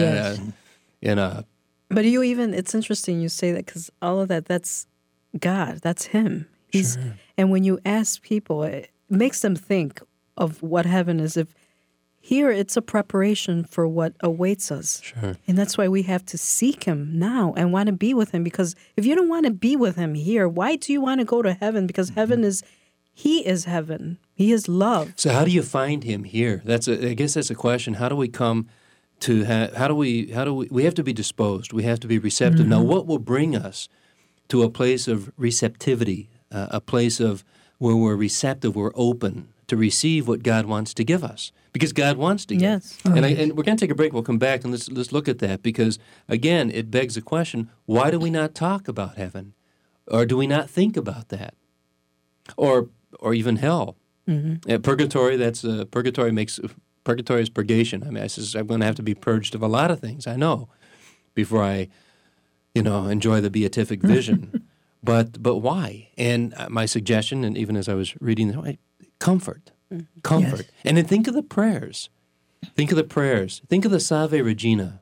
in a... But it's interesting you say that, because all of that's God. That's Him. And when you ask people, it makes them think of what heaven is. If here it's a preparation for what awaits us. And that's why we have to seek Him now and want to be with Him. Because if you don't want to be with Him here, why do you want to go to heaven? Because heaven is... He is heaven. He is love. So how do you find Him here? I guess that's a question. How do we come to? How do we? We have to be disposed. We have to be receptive. Now, what will bring us to a place of receptivity? A place of where we're receptive, we're open to receive what God wants to give us, because God wants to give. Yes. And we're going to take a break. We'll come back and let's look at that, because again, it begs the question: why do we not talk about heaven, or do we not think about that, or even hell? Purgatory, purgatory is purgation. I mean, I'm going to have to be purged of a lot of things, I know, before I, enjoy the beatific vision. But why? And my suggestion, and even as I was reading, comfort. Yes. And then think of the prayers. Think of the Salve Regina.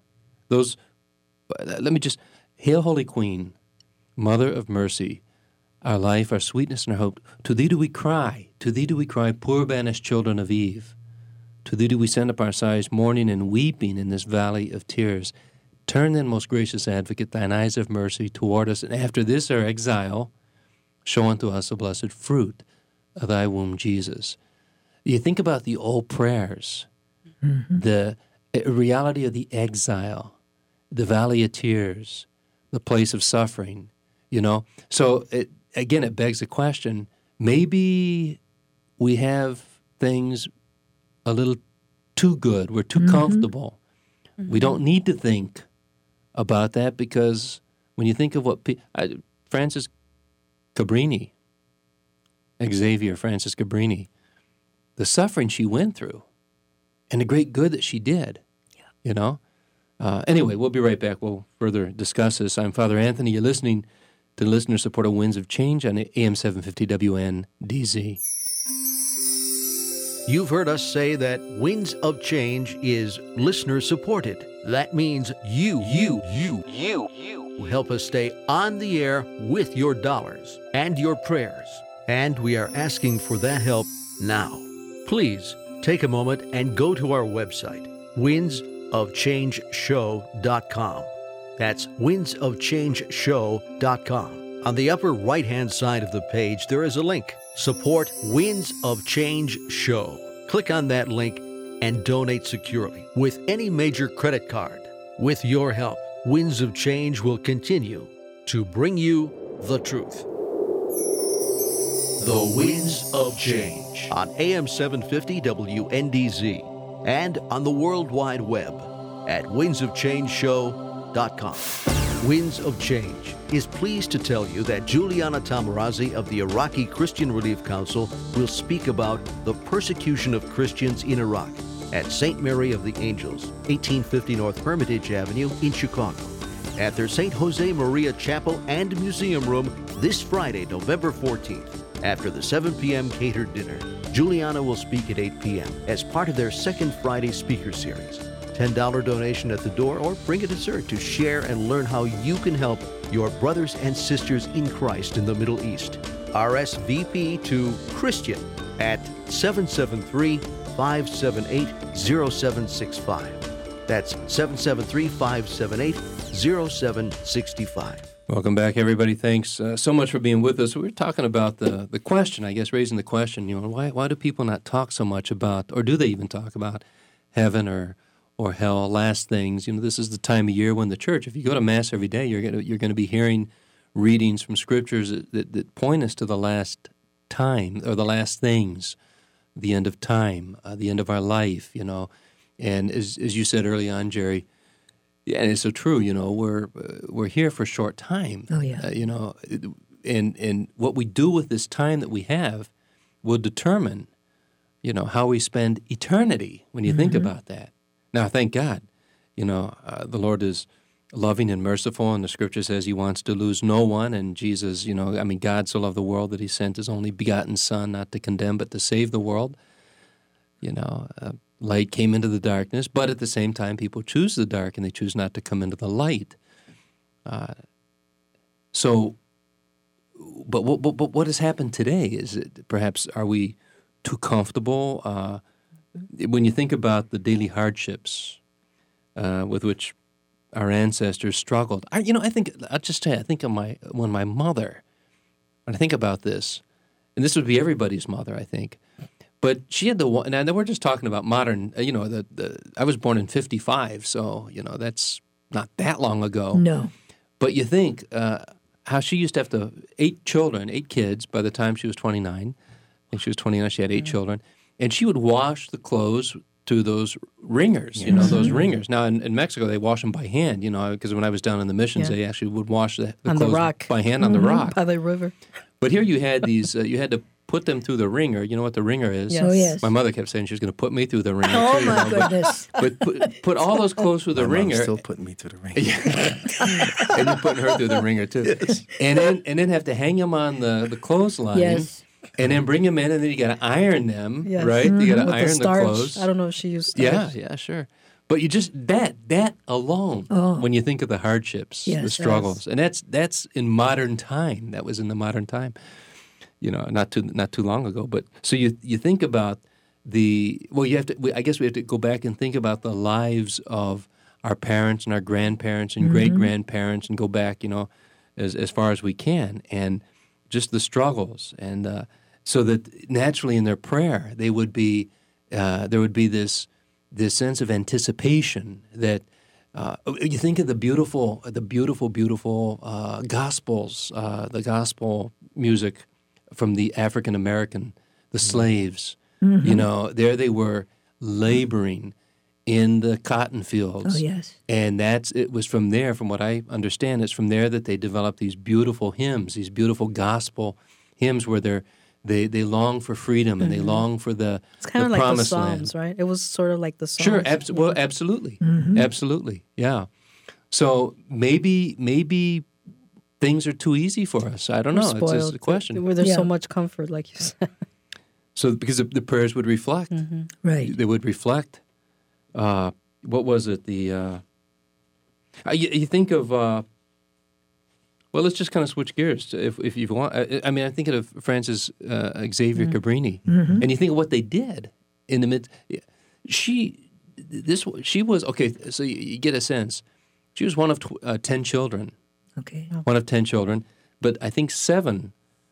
Hail Holy Queen, Mother of Mercy, our life, our sweetness, and our hope. To Thee do we cry, poor banished children of Eve. To Thee do we send up our sighs, mourning and weeping in this valley of tears. Turn then, most gracious Advocate, Thine eyes of mercy toward us, and after this our exile, show unto us the blessed fruit of Thy womb, Jesus. You think about the old prayers, the reality of the exile, the valley of tears, the place of suffering, So it begs the question, maybe we have things a little too good. We're too comfortable. We don't need to think about that, because when you think of what Francis Cabrini, Xavier Francis Cabrini, the suffering she went through and the great good that she did, Anyway, we'll be right back. We'll further discuss this. I'm Father Anthony. You're listening to listener-supported Winds of Change on AM 750 WNDZ. You've heard us say that Winds of Change is listener-supported. That means you help us stay on the air with your dollars and your prayers. And we are asking for that help now. Please take a moment and go to our website, windsofchangeshow.com. That's windsofchangeshow.com. On the upper right-hand side of the page, there is a link, Support Winds of Change Show. Click on that link and donate securely with any major credit card. With your help, Winds of Change will continue to bring you the truth. The Winds of Change on AM 750 WNDZ and on the World Wide Web at windsofchangeshow.com. Winds of Change is pleased to tell you that Juliana Tamarasi of the Iraqi Christian Relief Council will speak about the persecution of Christians in Iraq at St. Mary of the Angels, 1850 North Hermitage Avenue in Chicago. At their St. Jose Maria Chapel and Museum Room this Friday, November 14th. After the 7 p.m. catered dinner, Juliana will speak at 8 p.m. as part of their second Friday speaker series. $10 donation at the door, or bring a dessert to share and learn how you can help your brothers and sisters in Christ in the Middle East. RSVP to Christian at 773-578-0765. That's 773-578-0765. Welcome back, everybody. Thanks so much for being with us. We were talking about the question, I guess, raising the question, why do people not talk so much about, or do they even talk about heaven or hell, last things? This is the time of year when the church, if you go to Mass every day, you're going to be hearing readings from Scriptures that point us to the last time, or the last things, the end of time, the end of our life, And as you said early on, Jerry, yeah, and it's so true. We're here for a short time. Oh yeah. And what we do with this time that we have will determine, how we spend eternity. When you think about that. Now, thank God, the Lord is loving and merciful, and the Scripture says He wants to lose no one. And Jesus, God so loved the world that He sent His only begotten Son, not to condemn, but to save the world. Light came into the darkness, but at the same time, people choose the dark and they choose not to come into the light. But what has happened today is perhaps, are we too comfortable? When you think about the daily hardships with which our ancestors struggled, I think of when my mother, when I think about this, and this would be everybody's mother, I think. But she had and we're just talking about modern, I was born in 1955, so, that's not that long ago. No. But you think how she used to have 8 kids by the time she was 29. I think she was 29, she had 8 children. And she would wash the clothes through those wringers, those wringers. Now, in Mexico, they wash them by hand, because when I was down in the missions, they actually would wash the clothes rock. by hand on the rock. By the river. But here you had these, you had to put them through the wringer. You know what the wringer is? Yes. Oh, yes. My mother kept saying she was going to put me through the wringer. Oh, too, my goodness. But put all those clothes through the My mom's wringer. still putting me through the ringer. And you're putting her through the wringer, too. Yes. And then have to hang them on the clothesline. Yes. And then bring them in, and then you got to iron them, Yes. right? You got to With iron the starch. clothes. I don't know if she used starch. Yeah, sure. But you just that alone, when you think of the hardships, Yes, the struggles, and that's in modern time. That was in the modern time, not too long ago. But so you think about you have to. I guess we have to go back and think about the lives of our parents and our grandparents and great grandparents, and go back, as far as we can, and just the struggles, and so that naturally in their prayer there would be this sense of anticipation that you think of the beautiful gospels, the gospel music from the African American, the slaves. There they were laboring in the cotton fields. Oh, yes. And it was from there, from what I understand, it's from there that they developed these beautiful hymns, these beautiful gospel hymns where they long for freedom and they long for the It's kind of like the promised Psalms, land. right? It was sort of like the Psalms. Sure, absolutely. Absolutely, yeah. So maybe things are too easy for us. I don't know. It's just a question. Where there's so Yeah. much comfort, like you said. So because the prayers would reflect. Right. They would reflect. What was it? You think of. Well, let's just kind of switch gears, if you want. I mean, I'm thinking of Francis Xavier Cabrini, and you think of what they did in the mid. She was okay. So you get a sense. She was one of 10 children. Okay. One of 10 children, but I think 7.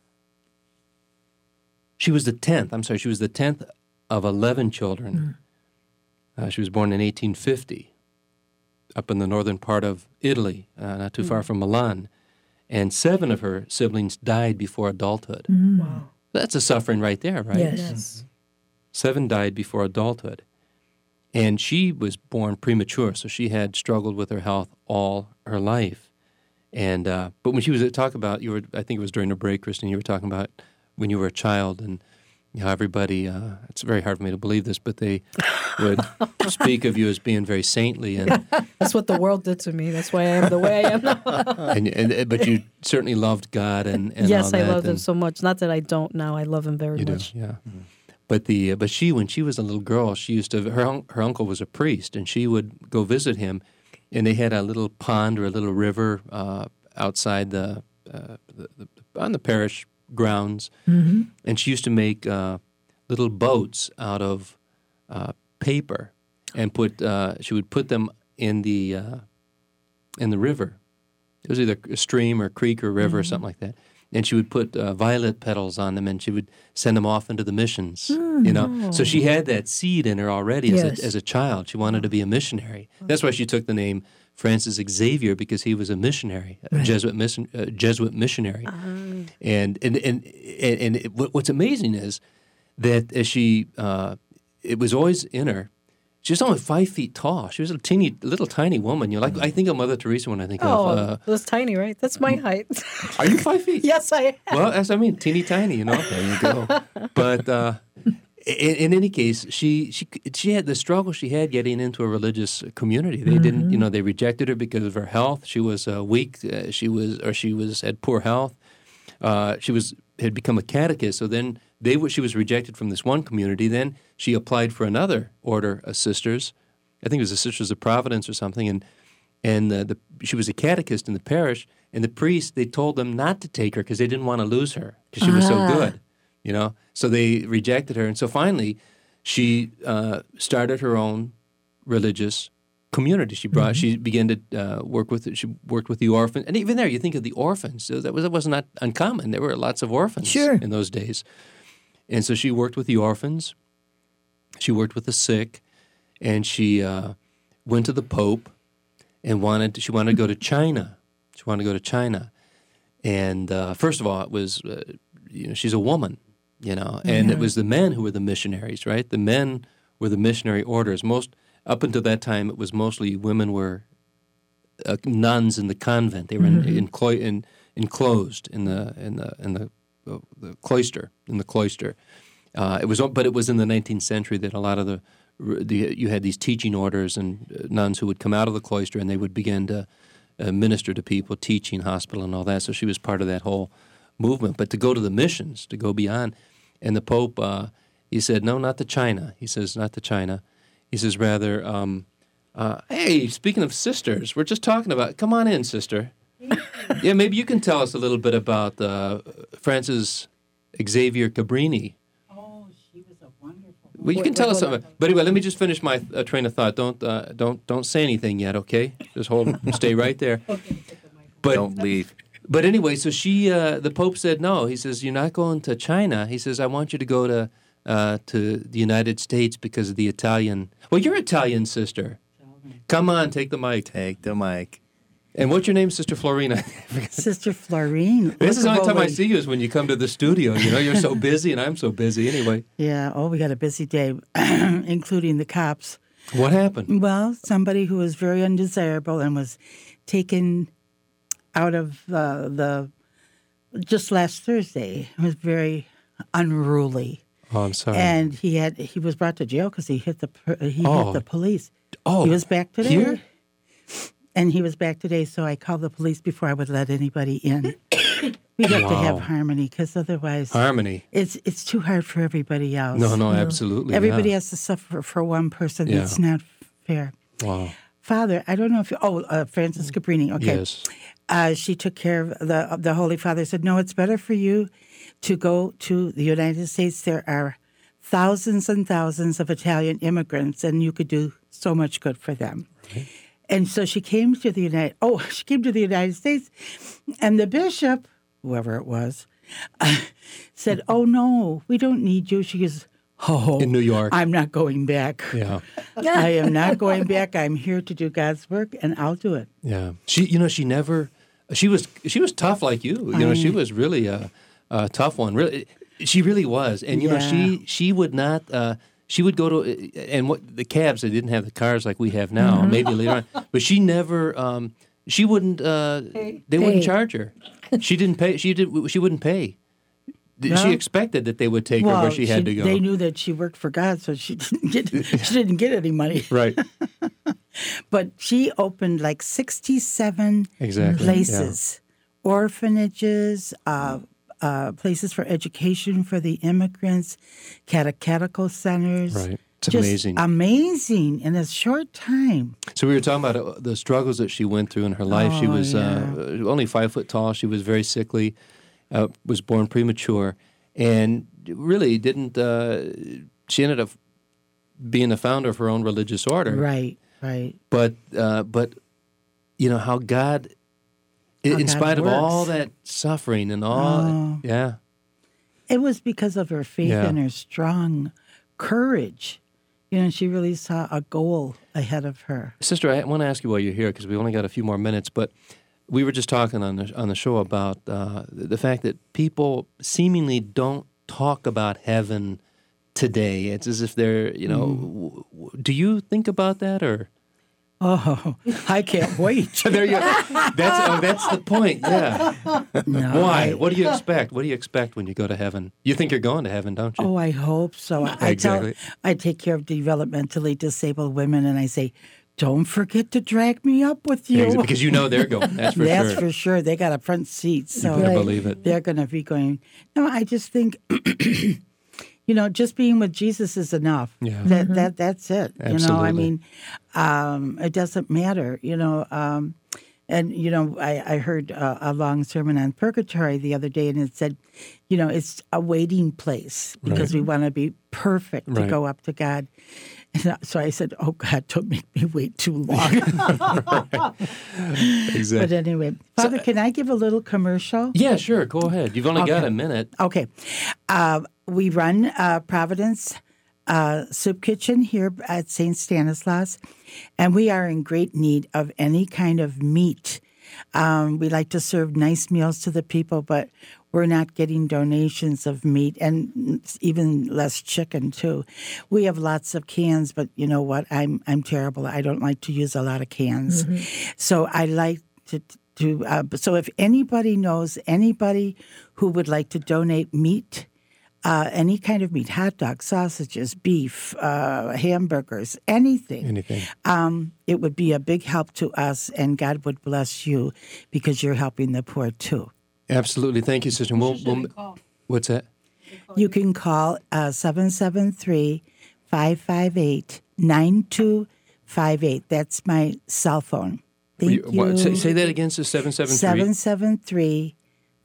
She was the 10th. I'm sorry. She was the 10th of 11 children. She was born in 1850, up in the northern part of Italy, not too far from Milan. And 7 of her siblings died before adulthood. Wow. That's a suffering right there, right? Yes. Yes. 7 died before adulthood. And she was born premature, so she had struggled with her health all her life. And but when she was talking about, I think it was during the break, Kristen, you were talking about when you were a child and everybody, it's very hard for me to believe this, but they would speak of you as being very saintly. And That's what the world did to me. That's why I am the way I am now. but you certainly loved God and Yes, all I that, loved him and so much. Not that I don't now. I love him very you do, much. yeah. But when she was a little girl, she used to, her uncle was a priest, and she would go visit him, and they had a little pond or a little river outside on the parish grounds, and she used to make little boats out of paper, and she would put them in the river. It was either a stream or a creek or a river or something like that. And she would put violet petals on them, and she would send them off into the missions. So she had that seed in her already as a child. She wanted to be a missionary. That's why she took the name Francis Xavier, because he was a missionary, a Jesuit missionary. And what's amazing is that as it was always in her. She was only 5 feet tall. She was a little tiny woman. I think of Mother Teresa when I think of. It was tiny, right? That's my height. Are you 5 feet? Yes, I am. Well, that's what I mean, teeny tiny. There you go. But in any case, she had the struggle she had getting into a religious community. They didn't, they rejected her because of her health. She was weak. She had poor health. She had become a catechist. So then she was rejected from this one community. Then she applied for another order of sisters. I think it was the Sisters of Providence or something. And she was a catechist in the parish. And the priests, they told them not to take her because they didn't want to lose her because she was so good. So they rejected her. And so finally, she started her own religious community. She began to work with the orphans. And even there, you think of the orphans. So that was not uncommon. There were lots of orphans in those days. And so she worked with the orphans. She worked with the sick. And she went to the Pope and she wanted to go to China. She wanted to go to China. And first of all, it was, she's a woman. And it was the men who were the missionaries, right? The men were the missionary orders. Up until that time, it was mostly women were nuns in the convent. They were enclosed in the cloister. But it was in the 19th century that a lot of you had these teaching orders and nuns who would come out of the cloister and they would begin to minister to people, teaching, hospital, and all that. So she was part of that whole movement. But to go to the missions, to go beyond, and the Pope, he said, no, not to China. He says, not to China. He says, rather, hey, speaking of sisters, we're just talking about, come on in, sister. Yeah, maybe you can tell us a little bit about Francis Xavier Cabrini. Oh, she was a wonderful. Well, you can tell us something. But anyway, let me just finish my train of thought. Don't say anything yet, okay? Just stay right there. But don't leave. But anyway, so the Pope said no. He says, you're not going to China. He says, I want you to go to the United States because of the Italian. Well, you're Italian, sister. Come on, take the mic. Take the mic. And what's your name, Sister Florina? Sister Florine. This is the only time I see you is when you come to the studio. You're so busy, and I'm so busy anyway. Yeah. Oh, we had a busy day, including the cops. What happened? Well, somebody who was very undesirable and was taken out of just last Thursday. Was very unruly. Oh, I'm sorry. And he was brought to jail because he hit the police. Oh, he was back today. Here? And he was back today, so I called the police before I would let anybody in. We have to have harmony because otherwise, it's too hard for everybody else. No, absolutely. Everybody has to suffer for one person. Yeah. It's not fair. Wow. Father, I don't know if Francis Cabrini. Okay. Yes. She took care of the Holy Father. Said, no, it's better for you to go to the United States. There are thousands and thousands of Italian immigrants, and you could do so much good for them. Right. And so she came to the United States, and the bishop, whoever it was, said, "Oh no, we don't need you." She goes, "Oh, in New York, I'm not going back. Yeah, I am not going back. I'm here to do God's work, and I'll do it." Yeah, she was tough like you. She was really a tough one. Really, she really was, and she would not. She would go to, and what the cabs, they didn't have the cars like we have now, maybe later on. But she never, she wouldn't, they wouldn't charge her. She didn't pay, she wouldn't pay. She expected that they would take her where she had to go. They knew that she worked for God, so she didn't get any money. Right. But she opened like 67 places, orphanages, places for education for the immigrants, catechetical centers. Right. It's just amazing. Amazing in a short time. So we were talking about the struggles that she went through in her life. She was only 5 foot tall. She was very sickly, was born premature, and really didn't. She ended up being the founder of her own religious order. Right. But you know how God, in spite of all that suffering and all, it was because of her faith and her strong courage. You know, she really saw a goal ahead of her. Sister, I want to ask you while you're here, because we only got a few more minutes, but we were just talking on the show about the fact that people seemingly don't talk about heaven today. It's as if they're, you know, do you think about that, or? Oh, I can't wait. There you go. That's the point, yeah. No, Why? What do you expect? What do you expect when you go to heaven? You think you're going to heaven, don't you? Oh, I hope so. Exactly. I take care of developmentally disabled women, and I say, don't forget to drag me up with you. Because you know they're going. That's for That's sure. for sure. They got a front seat. So You better believe it. They're going to be going. No, I just think, you know, just being with Jesus is enough. Yeah. That's it. Absolutely. You know, I mean, it doesn't matter, you know. And, you know, I heard a long sermon on purgatory the other day, and it said, you know, it's a waiting place because we want to be perfect to go up to God. And so I said, oh, God, don't make me wait too long. Exactly. But anyway, Father, can I give a little commercial? Yeah, sure. Go ahead. You've only got a minute. Okay. We run Providence Soup Kitchen here at St. Stanislaus, and we are in great need of any kind of meat. We like to serve nice meals to the people, but we're not getting donations of meat, and even less chicken too. We have lots of cans, but you know what? I'm terrible. I don't like to use a lot of cans, so I like to. So if anybody knows anybody who would like to donate meat, any kind of meat, hot dogs, sausages, beef, hamburgers, anything. It would be a big help to us, and God would bless you because you're helping the poor too. Absolutely. Thank you, Sister. What's that? You can call 773-558-9258. That's my cell phone. Thank you. Say that again, so 773?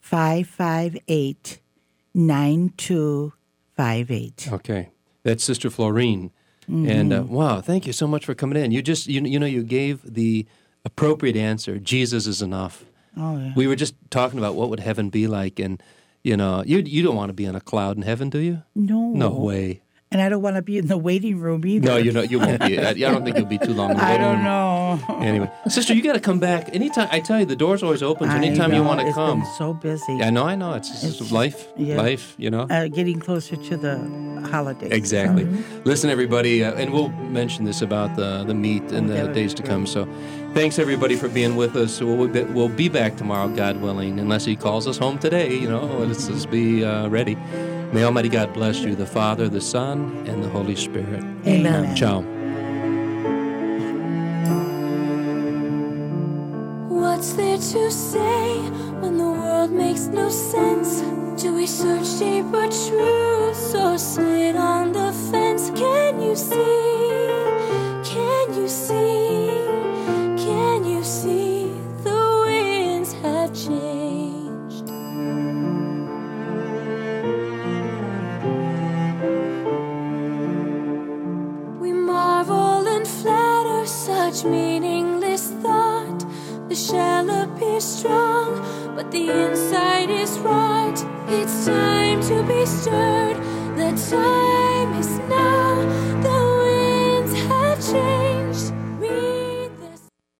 773-558-9258. Okay. That's Sister Florine. And wow, thank you so much for coming in. You just, you know, you gave the appropriate answer. Jesus is enough. Oh, yeah. We were just talking about what would heaven be like, and you know, you don't want to be on a cloud in heaven, do you? No. No way. And I don't want to be in the waiting room either. No, you won't be. I don't think you'll be too long. I don't know. Anyway, Sister, you got to come back anytime. I tell you, the door's always open. So anytime you want to come. It's been so busy. Yeah, I know. It's life. Yeah. Life. You know. Getting closer to the holidays. Exactly. Listen, everybody, and we'll mention this about the meat in the days to come. So, thanks everybody for being with us. We'll be back tomorrow, God willing, unless He calls us home today. You know, let's just be ready. May Almighty God bless you, the Father, the Son, and the Holy Spirit. Amen. Ciao. What's there to say when the world makes no sense? Do we search deeper truths or sit on the fence? Can you see? Can you see? Can you see the winds have changed? We marvel and flatter such meaningless thought. The shell appears strong, but the inside is right. It's time to be stirred. The time is now. The